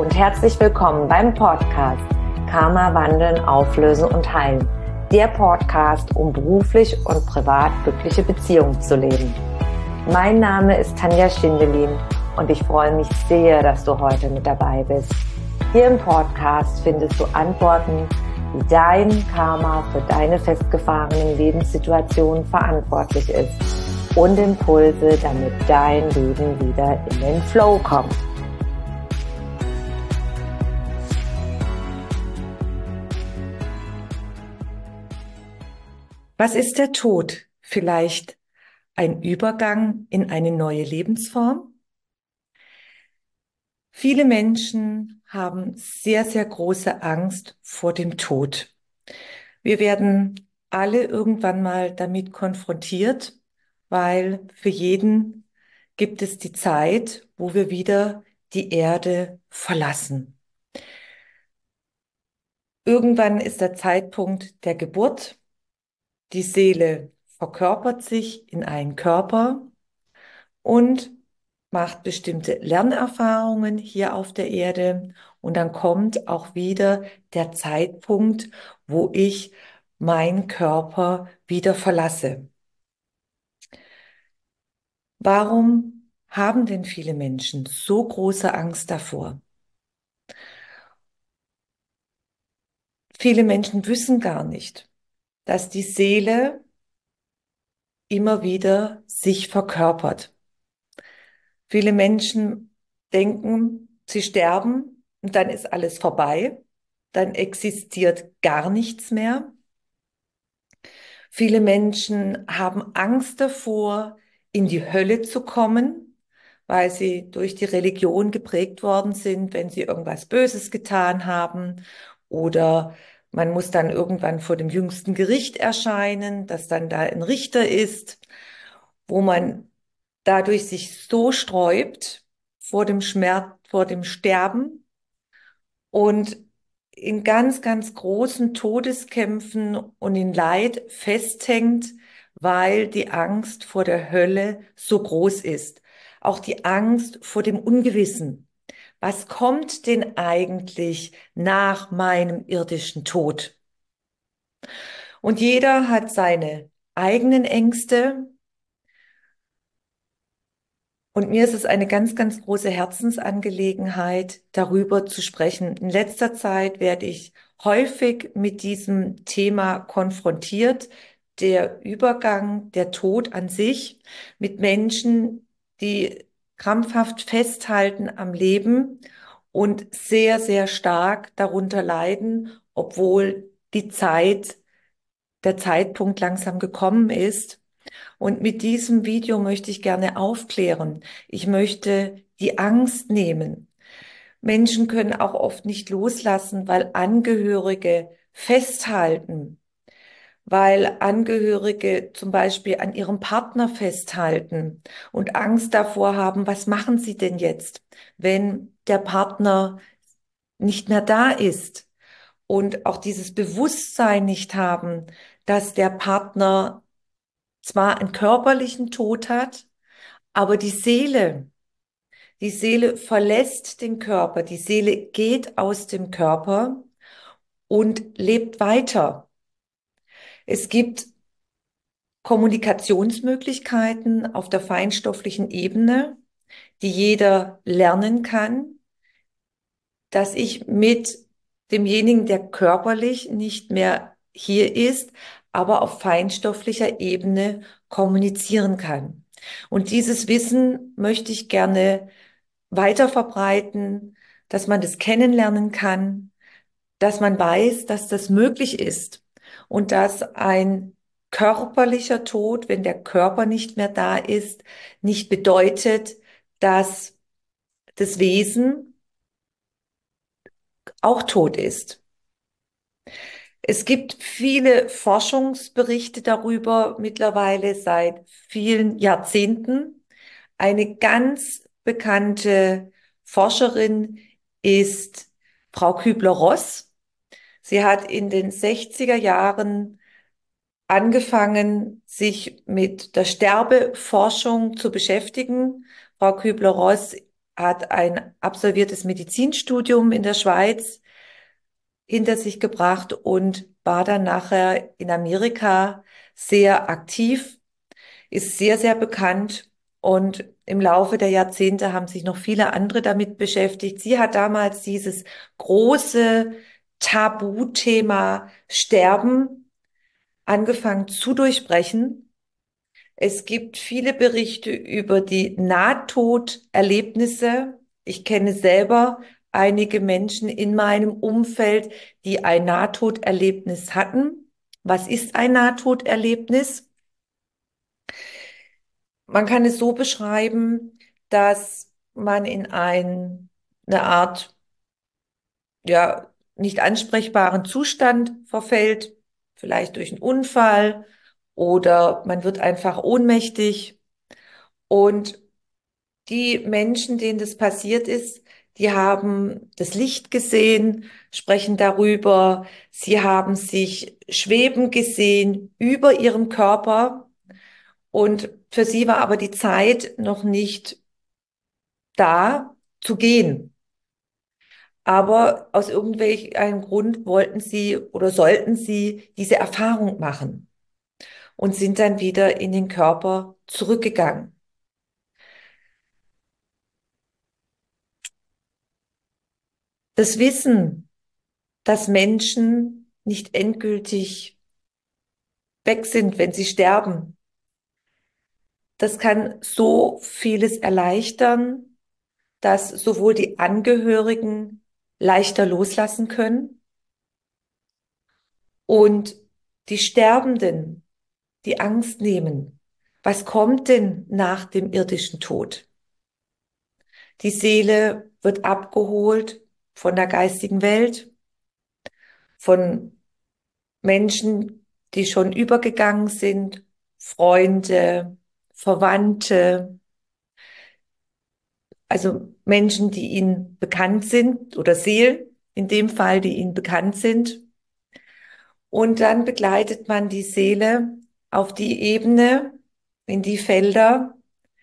und herzlich willkommen beim Podcast Karma wandeln, auflösen und heilen. Der Podcast, um beruflich und privat glückliche Beziehungen zu leben. Mein Name ist Tanja Schindelin und ich freue mich sehr, dass du heute mit dabei bist. Hier im Podcast findest du Antworten, wie dein Karma für deine festgefahrenen Lebenssituationen verantwortlich ist und Impulse, damit dein Leben wieder in den Flow kommt. Was ist der Tod? Vielleicht ein Übergang in eine neue Lebensform? Viele Menschen haben sehr, sehr große Angst vor dem Tod. Wir werden alle irgendwann mal damit konfrontiert, weil für jeden gibt es die Zeit, wo wir wieder die Erde verlassen. Irgendwann ist der Zeitpunkt der Geburt. Die Seele verkörpert sich in einen Körper und macht bestimmte Lernerfahrungen hier auf der Erde. Und dann kommt auch wieder der Zeitpunkt, wo ich meinen Körper wieder verlasse. Warum haben denn viele Menschen so große Angst davor? Viele Menschen wissen gar nicht, dass die Seele immer wieder sich verkörpert. Viele Menschen denken, sie sterben und dann ist alles vorbei, dann existiert gar nichts mehr. Viele Menschen haben Angst davor, in die Hölle zu kommen, weil sie durch die Religion geprägt worden sind, wenn sie irgendwas Böses getan haben, oder man muss dann irgendwann vor dem jüngsten Gericht erscheinen, dass dann da ein Richter ist, wo man dadurch sich so sträubt vor dem Schmerz, vor dem Sterben und in ganz, ganz großen Todeskämpfen und in Leid festhängt, weil die Angst vor der Hölle so groß ist. Auch die Angst vor dem Ungewissen. Was kommt denn eigentlich nach meinem irdischen Tod? Und jeder hat seine eigenen Ängste. Und mir ist es eine ganz, ganz große Herzensangelegenheit, darüber zu sprechen. In letzter Zeit werde ich häufig mit diesem Thema konfrontiert, der Übergang, der Tod an sich, mit Menschen, die krampfhaft festhalten am Leben und sehr, sehr stark darunter leiden, obwohl der Zeitpunkt langsam gekommen ist. Und mit diesem Video möchte ich gerne aufklären. Ich möchte die Angst nehmen. Menschen können auch oft nicht loslassen, weil Angehörige festhalten, weil Angehörige zum Beispiel an ihrem Partner festhalten und Angst davor haben, was machen sie denn jetzt, wenn der Partner nicht mehr da ist, und auch dieses Bewusstsein nicht haben, dass der Partner zwar einen körperlichen Tod hat, aber die Seele verlässt den Körper, die Seele geht aus dem Körper und lebt weiter. Es gibt Kommunikationsmöglichkeiten auf der feinstofflichen Ebene, die jeder lernen kann, dass ich mit demjenigen, der körperlich nicht mehr hier ist, aber auf feinstofflicher Ebene kommunizieren kann. Und dieses Wissen möchte ich gerne weiter verbreiten, dass man das kennenlernen kann, dass man weiß, dass das möglich ist und dass ein körperlicher Tod, wenn der Körper nicht mehr da ist, nicht bedeutet, dass das Wesen auch tot ist. Es gibt viele Forschungsberichte darüber, mittlerweile seit vielen Jahrzehnten. Eine ganz bekannte Forscherin ist Frau Kübler-Ross. Sie hat in den 60er Jahren angefangen, sich mit der Sterbeforschung zu beschäftigen. Frau Kübler-Ross hat ein absolviertes Medizinstudium in der Schweiz hinter sich gebracht und war dann nachher in Amerika sehr aktiv, ist sehr, sehr bekannt und im Laufe der Jahrzehnte haben sich noch viele andere damit beschäftigt. Sie hat damals dieses große Tabuthema Sterben angefangen zu durchbrechen. Es gibt viele Berichte über die Nahtoderlebnisse. Ich kenne selber einige Menschen in meinem Umfeld, die ein Nahtoderlebnis hatten. Was ist ein Nahtoderlebnis? Man kann es so beschreiben, dass man in eine Art, ja, nicht ansprechbaren Zustand verfällt, vielleicht durch einen Unfall oder man wird einfach ohnmächtig. Und die Menschen, denen das passiert ist, die haben das Licht gesehen, sprechen darüber, sie haben sich schweben gesehen über ihrem Körper und für sie war aber die Zeit noch nicht da zu gehen. Aber aus irgendwelchem Grund wollten sie oder sollten sie diese Erfahrung machen und sind dann wieder in den Körper zurückgegangen. Das Wissen, dass Menschen nicht endgültig weg sind, wenn sie sterben, das kann so vieles erleichtern, dass sowohl die Angehörigen leichter loslassen können und die Sterbenden die Angst nehmen. Was kommt denn nach dem irdischen Tod? Die Seele wird abgeholt von der geistigen Welt, von Menschen, die schon übergegangen sind, Freunde, Verwandte, also Menschen, die ihnen bekannt sind oder Seelen in dem Fall, die ihnen bekannt sind. Und dann begleitet man die Seele auf die Ebene, in die Felder,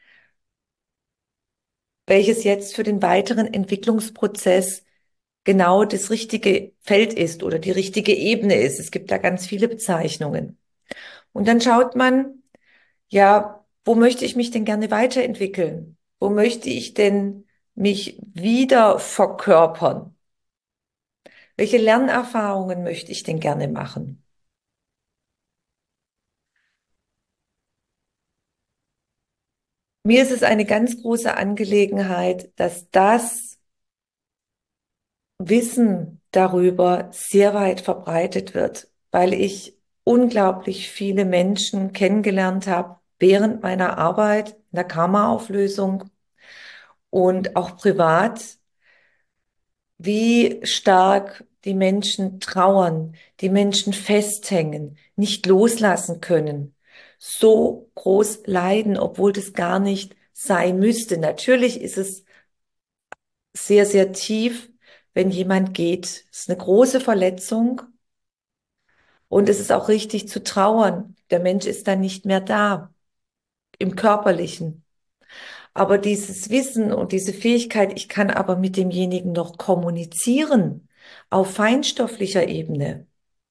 welches jetzt für den weiteren Entwicklungsprozess genau das richtige Feld ist oder die richtige Ebene ist. Es gibt da ganz viele Bezeichnungen. Und dann schaut man, ja, wo möchte ich mich denn gerne weiterentwickeln? Wo möchte ich denn mich wieder verkörpern? Welche Lernerfahrungen möchte ich denn gerne machen? Mir ist es eine ganz große Angelegenheit, dass das Wissen darüber sehr weit verbreitet wird, weil ich unglaublich viele Menschen kennengelernt habe während meiner Arbeit in der Karma-Auflösung und auch privat, wie stark die Menschen trauern, die Menschen festhängen, nicht loslassen können, so groß leiden, obwohl das gar nicht sein müsste. Natürlich ist es sehr, sehr tief, wenn jemand geht. Es ist eine große Verletzung und es ist auch richtig zu trauern. Der Mensch ist dann nicht mehr da, im Körperlichen. Aber dieses Wissen und diese Fähigkeit, ich kann aber mit demjenigen noch kommunizieren auf feinstofflicher Ebene.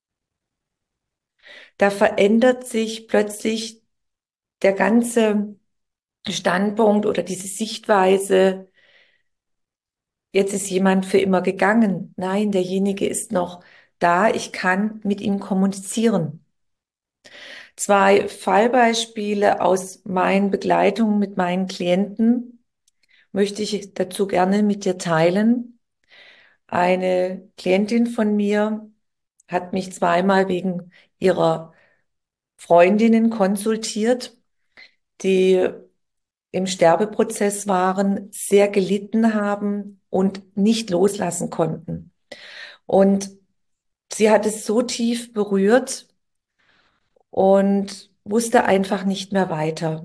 Da verändert sich plötzlich der ganze Standpunkt oder diese Sichtweise. Jetzt ist jemand für immer gegangen. Nein, derjenige ist noch da. Ich kann mit ihm kommunizieren. Zwei Fallbeispiele aus meinen Begleitungen mit meinen Klienten möchte ich dazu gerne mit dir teilen. Eine Klientin von mir hat mich zweimal wegen ihrer Freundinnen konsultiert, die im Sterbeprozess waren, sehr gelitten haben und nicht loslassen konnten. Und sie hat es so tief berührt und wusste einfach nicht mehr weiter.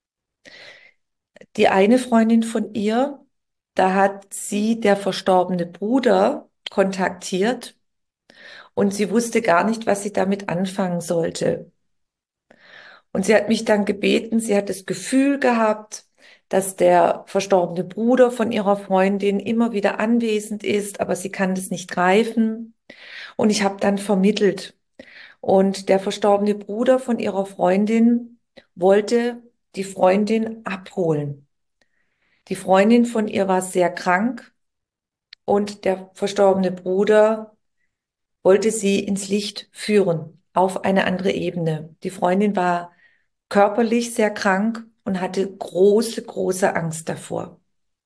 Die eine Freundin von ihr, da hat sie der verstorbene Bruder kontaktiert und sie wusste gar nicht, was sie damit anfangen sollte. Und sie hat mich dann gebeten, sie hat das Gefühl gehabt, dass der verstorbene Bruder von ihrer Freundin immer wieder anwesend ist, aber sie kann das nicht greifen. Und ich habe dann vermittelt. Und der verstorbene Bruder von ihrer Freundin wollte die Freundin abholen. Die Freundin von ihr war sehr krank und der verstorbene Bruder wollte sie ins Licht führen, auf eine andere Ebene. Die Freundin war körperlich sehr krank und hatte große, große Angst davor.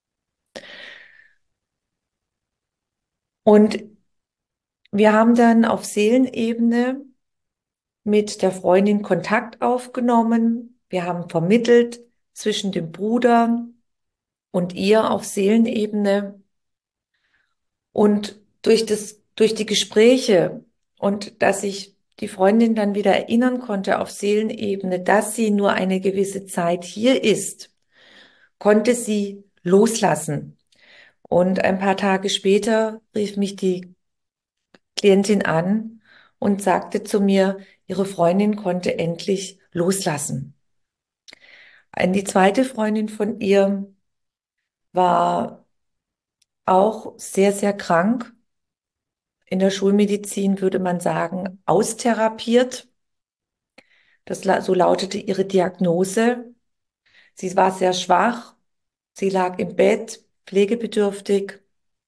Und wir haben dann auf Seelenebene mit der Freundin Kontakt aufgenommen. Wir haben vermittelt zwischen dem Bruder und ihr auf Seelenebene. Und durch die Gespräche und dass ich die Freundin dann wieder erinnern konnte auf Seelenebene, dass sie nur eine gewisse Zeit hier ist, konnte sie loslassen. Und ein paar Tage später rief mich die Klientin an und sagte zu mir, ihre Freundin konnte endlich loslassen. Die zweite Freundin von ihr war auch sehr, sehr krank. In der Schulmedizin würde man sagen, austherapiert. So lautete ihre Diagnose. Sie war sehr schwach. Sie lag im Bett, pflegebedürftig.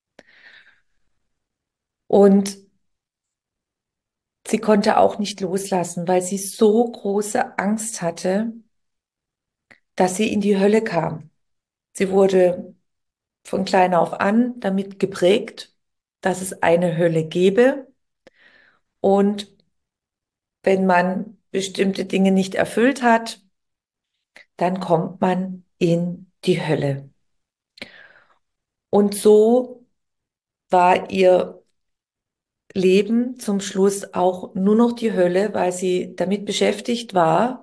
Und sie konnte auch nicht loslassen, weil sie so große Angst hatte, dass sie in die Hölle kam. Sie wurde von klein auf an damit geprägt, dass es eine Hölle gäbe. Und wenn man bestimmte Dinge nicht erfüllt hat, dann kommt man in die Hölle. Und so war ihr Leben zum Schluss auch nur noch die Hölle, weil sie damit beschäftigt war.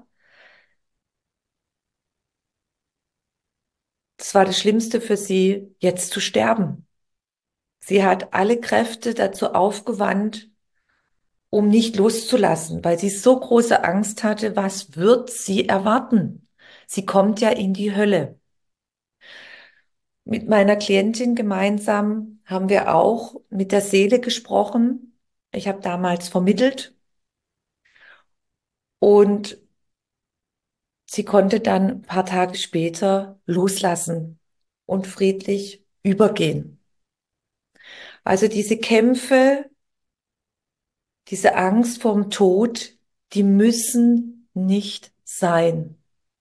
Das war das Schlimmste für sie, jetzt zu sterben. Sie hat alle Kräfte dazu aufgewandt, um nicht loszulassen, weil sie so große Angst hatte, was wird sie erwarten? Sie kommt ja in die Hölle. Mit meiner Klientin gemeinsam haben wir auch mit der Seele gesprochen. Ich habe damals vermittelt und sie konnte dann ein paar Tage später loslassen und friedlich übergehen. Also diese Kämpfe, diese Angst vorm Tod, die müssen nicht sein.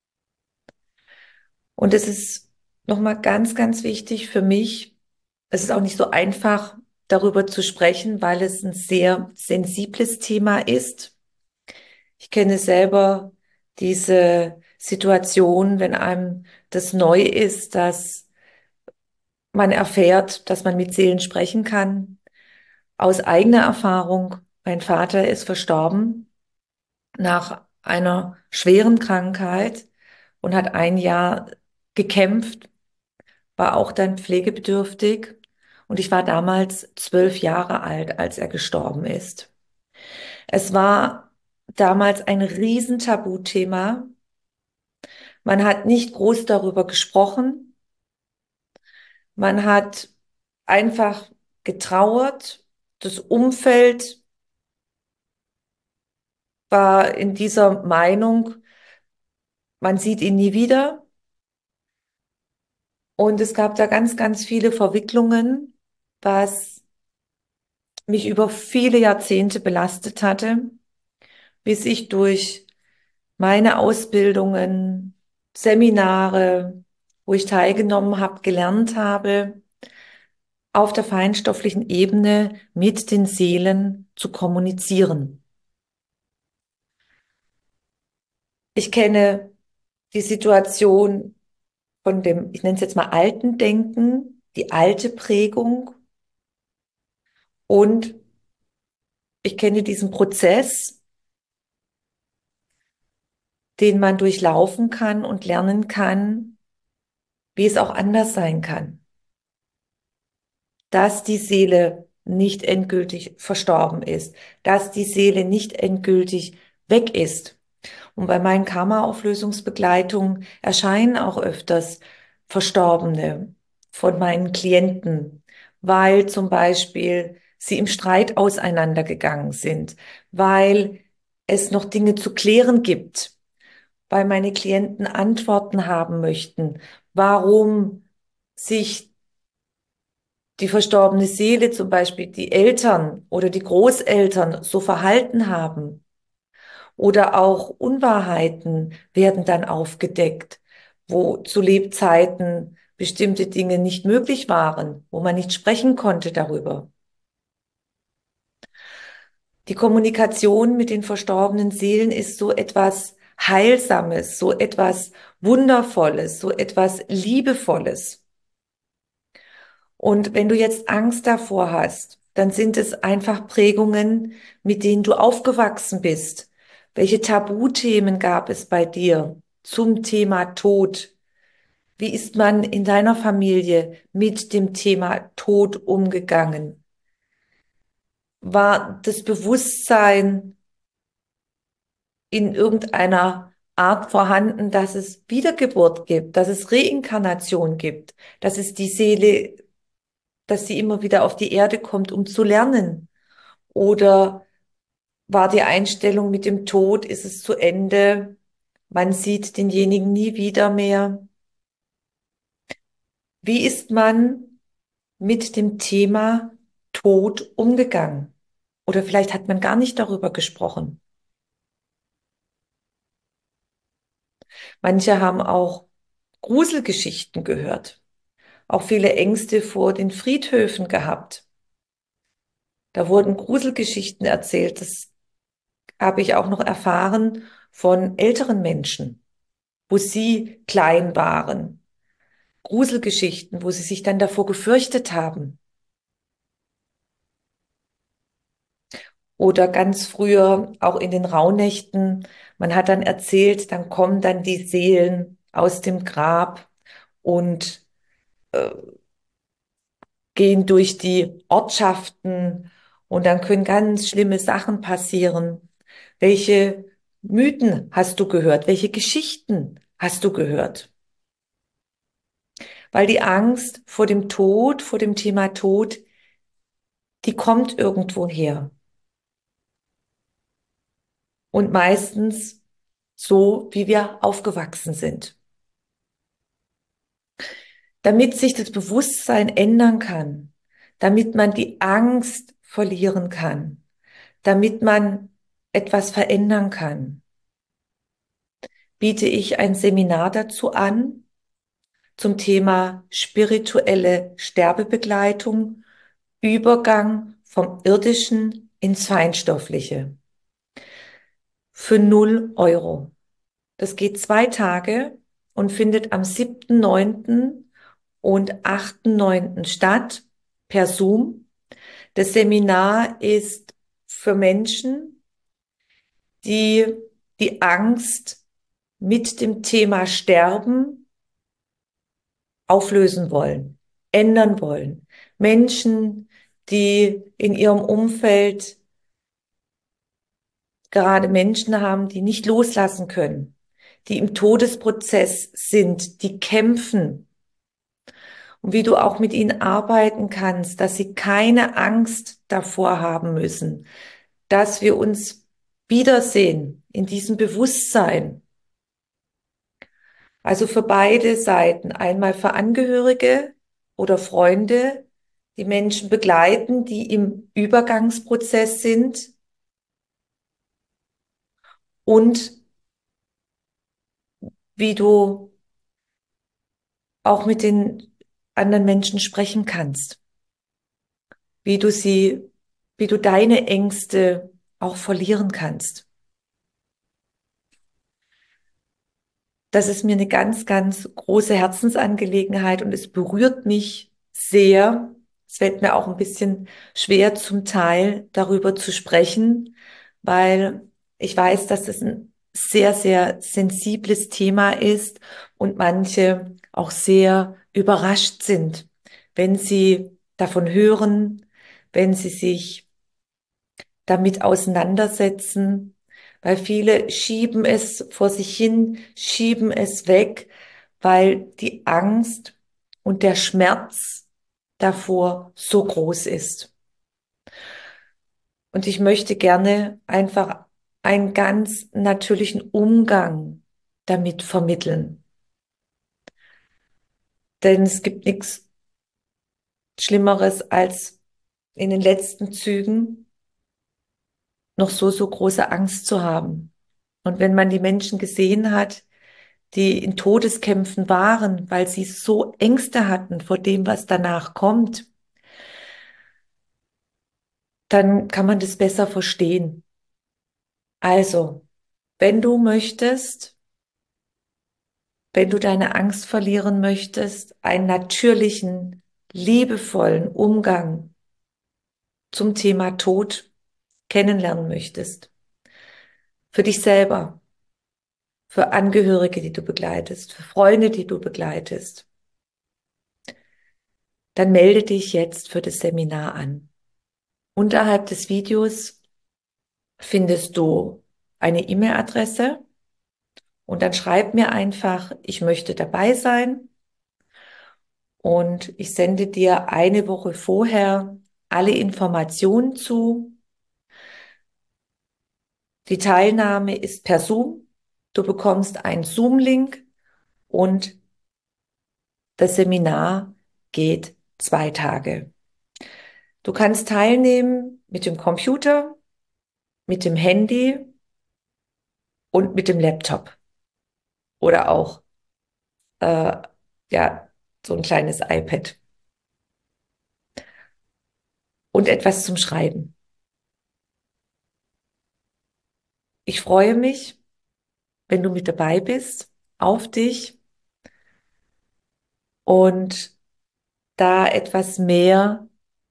Und es ist nochmal ganz, ganz wichtig für mich. Es ist auch nicht so einfach, darüber zu sprechen, weil es ein sehr sensibles Thema ist. Ich kenne selber diese Situation, wenn einem das neu ist, dass man erfährt, dass man mit Seelen sprechen kann. Aus eigener Erfahrung, mein Vater ist verstorben nach einer schweren Krankheit und hat ein Jahr gekämpft, war auch dann pflegebedürftig. Und ich war damals 12 Jahre alt, als er gestorben ist. Es war damals ein Riesentabuthema. Man hat nicht groß darüber gesprochen. Man hat einfach getrauert. Das Umfeld war in dieser Meinung, man sieht ihn nie wieder. Und es gab da ganz, ganz viele Verwicklungen, was mich über viele Jahrzehnte belastet hatte, bis ich durch meine Ausbildungen, Seminare, wo ich teilgenommen habe, gelernt habe, auf der feinstofflichen Ebene mit den Seelen zu kommunizieren. Ich kenne die Situation von dem, ich nenne es jetzt mal alten Denken, die alte Prägung und ich kenne diesen Prozess, den man durchlaufen kann und lernen kann, wie es auch anders sein kann. Dass die Seele nicht endgültig verstorben ist, dass die Seele nicht endgültig weg ist. Und bei meinen Karma-Auflösungsbegleitungen erscheinen auch öfters Verstorbene von meinen Klienten, weil zum Beispiel sie im Streit auseinandergegangen sind, weil es noch Dinge zu klären gibt, weil meine Klienten Antworten haben möchten, warum sich die verstorbene Seele, zum Beispiel die Eltern oder die Großeltern, so verhalten haben. Oder auch Unwahrheiten werden dann aufgedeckt, wo zu Lebzeiten bestimmte Dinge nicht möglich waren, wo man nicht sprechen konnte darüber. Die Kommunikation mit den verstorbenen Seelen ist so etwas Heilsames, so etwas Wundervolles, so etwas Liebevolles. Und wenn du jetzt Angst davor hast, dann sind es einfach Prägungen, mit denen du aufgewachsen bist. Welche Tabuthemen gab es bei dir zum Thema Tod? Wie ist man in deiner Familie mit dem Thema Tod umgegangen? War das Bewusstsein in irgendeiner Art vorhanden, dass es Wiedergeburt gibt, dass es Reinkarnation gibt, dass es die Seele, dass sie immer wieder auf die Erde kommt, um zu lernen? Oder war die Einstellung mit dem Tod, ist es zu Ende, man sieht denjenigen nie wieder mehr? Wie ist man mit dem Thema Tod umgegangen? Oder vielleicht hat man gar nicht darüber gesprochen. Manche haben auch Gruselgeschichten gehört, auch viele Ängste vor den Friedhöfen gehabt. Da wurden Gruselgeschichten erzählt. Das habe ich auch noch erfahren von älteren Menschen, wo sie klein waren. Gruselgeschichten, wo sie sich dann davor gefürchtet haben. Oder ganz früher, auch in den Rauhnächten, man hat dann erzählt, dann kommen dann die Seelen aus dem Grab und gehen durch die Ortschaften und dann können ganz schlimme Sachen passieren. Welche Mythen hast du gehört? Welche Geschichten hast du gehört? Weil die Angst vor dem Tod, vor dem Thema Tod, die kommt irgendwo her. Und meistens so, wie wir aufgewachsen sind. Damit sich das Bewusstsein ändern kann, damit man die Angst verlieren kann, damit man etwas verändern kann, biete ich ein Seminar dazu an zum Thema spirituelle Sterbebegleitung, Übergang vom Irdischen ins Feinstoffliche für 0 Euro. Das geht 2 Tage und findet am 7.9. und 8.9. statt per Zoom. Das Seminar ist für Menschen, die die Angst mit dem Thema Sterben auflösen wollen, ändern wollen. Menschen, die in ihrem Umfeld gerade Menschen haben, die nicht loslassen können, die im Todesprozess sind, die kämpfen und wie du auch mit ihnen arbeiten kannst, dass sie keine Angst davor haben müssen, dass wir uns wiedersehen in diesem Bewusstsein. Also für beide Seiten, einmal für Angehörige oder Freunde, die Menschen begleiten, die im Übergangsprozess sind und wie du auch mit den anderen Menschen sprechen kannst, wie du sie, wie du deine Ängste auch verlieren kannst. Das ist mir eine ganz, ganz große Herzensangelegenheit und es berührt mich sehr. Es fällt mir auch ein bisschen schwer zum Teil darüber zu sprechen, weil ich weiß, dass es ein sehr, sehr sensibles Thema ist und manche auch sehr überrascht sind, wenn sie davon hören, wenn sie sich damit auseinandersetzen, weil viele schieben es vor sich hin, schieben es weg, weil die Angst und der Schmerz davor so groß ist. Und ich möchte gerne einfach einen ganz natürlichen Umgang damit vermitteln. Denn es gibt nichts Schlimmeres, als in den letzten Zügen noch so große Angst zu haben. Und wenn man die Menschen gesehen hat, die in Todeskämpfen waren, weil sie so Ängste hatten vor dem, was danach kommt, dann kann man das besser verstehen. Also, wenn du möchtest, wenn du deine Angst verlieren möchtest, einen natürlichen, liebevollen Umgang zum Thema Tod kennenlernen möchtest, für dich selber, für Angehörige, die du begleitest, für Freunde, die du begleitest, dann melde dich jetzt für das Seminar an. Unterhalb des Videos findest du eine E-Mail-Adresse und dann schreib mir einfach, ich möchte dabei sein, und ich sende dir eine Woche vorher alle Informationen zu. Die Teilnahme ist per Zoom. Du bekommst einen Zoom-Link und das Seminar geht 2 Tage. Du kannst teilnehmen mit dem Computer, mit dem Handy und mit dem Laptop oder auch äh, ja, so ein kleines iPad und etwas zum Schreiben. Ich freue mich, wenn du mit dabei bist, auf dich und da etwas mehr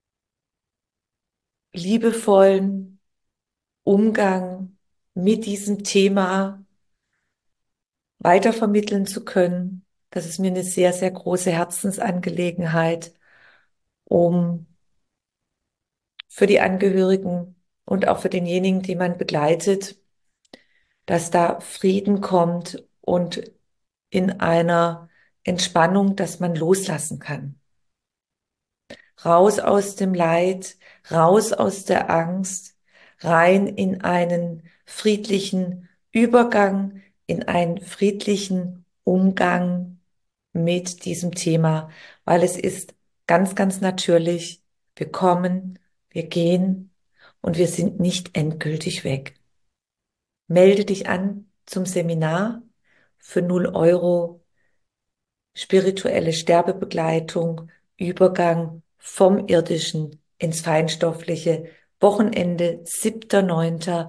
liebevollen Umgang mit diesem Thema weitervermitteln zu können. Das ist mir eine sehr große Herzensangelegenheit, um für die Angehörigen und auch für denjenigen, die man begleitet, dass da Frieden kommt und in einer Entspannung, dass man loslassen kann. Raus aus dem Leid, raus aus der Angst, rein in einen friedlichen Übergang, in einen friedlichen Umgang mit diesem Thema, weil es ist ganz natürlich, wir kommen, wir gehen und wir sind nicht endgültig weg. Melde dich an zum Seminar für 0 € spirituelle Sterbebegleitung, Übergang vom Irdischen ins Feinstoffliche, Wochenende 7.9.,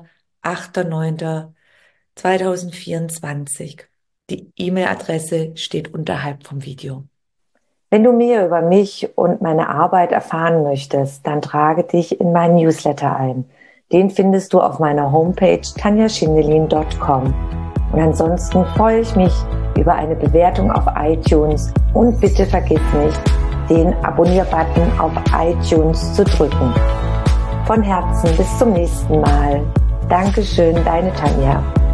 8.9.2024. Die E-Mail-Adresse steht unterhalb vom Video. Wenn du mehr über mich und meine Arbeit erfahren möchtest, dann trage dich in meinen Newsletter ein. Den findest du auf meiner Homepage tanjaschindelin.com. Und ansonsten freue ich mich über eine Bewertung auf iTunes und bitte vergiss nicht, den Abonnier-Button auf iTunes zu drücken. Von Herzen bis zum nächsten Mal. Dankeschön, deine Tanja.